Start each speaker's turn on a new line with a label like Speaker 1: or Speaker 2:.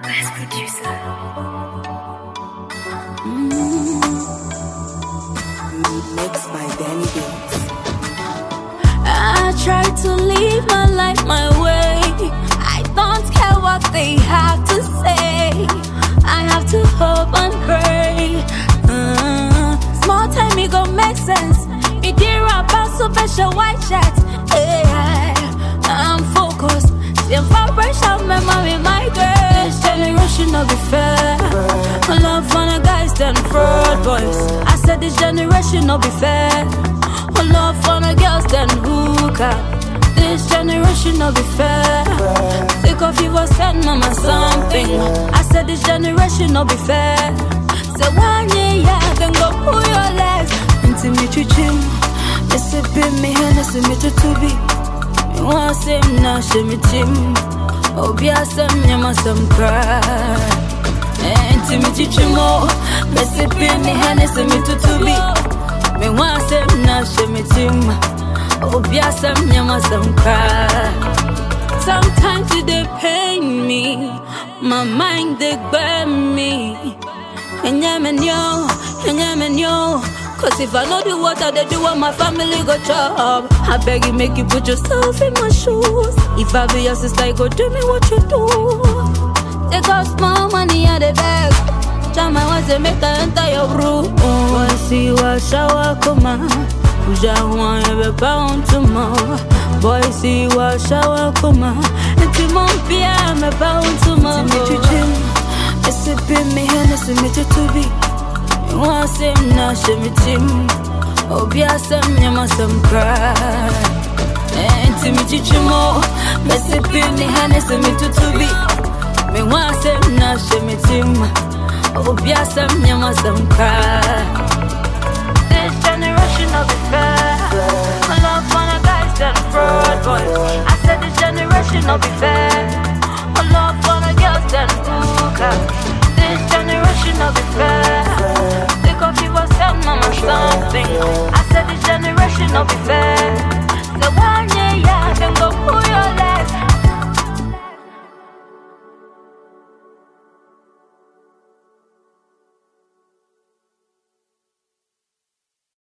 Speaker 1: Best producer.
Speaker 2: Mixed by Danny Beats.
Speaker 3: I try to live my life my way. I don't care what they have to say. I have to hope and pray. Small time it gon' make sense. Me dear about special white shirt. Hey, I'm focused. See if I brush out my mommy, my girl. This generation no be fair. I love fun of guys than fraud boys. I said this generation no be fair. I love fun of girls than hookah. This generation no be fair. Think of you was send mama something. I said this generation no be fair. So one year, yeah, then go pull your legs into me to chim. It's a bit me and it's a me to be. You want to say now, she me chim. Oh, be a some yama some cry. Into me to chim. It's a bit me and it's a me to be. Me want to say now, she me chim. Oh, be a some yama some cry. Sometimes they pain me. My mind they burn me. And yo, cause if I know the water they do what my family go chop. I beg you make you put yourself in my shoes. If I be your sister, you go do me what you do. Take out small money out the bag. Chama was a make I enter your room. I see what shower come on. Uja want every pound tomorrow. Boy see what shower come on. And Timon Pia me pound tomorrow. It's a bit me and it's a me to be. You want to say now, she me team. Oh, be a some yama some cry. And to me teach you more. It's a bit me and it's a me to be. Me want to say now, she me team. Oh, be a some yama some cry. This generation of be fair. I love fun of guys than fraud boys. I said this generation of be fair.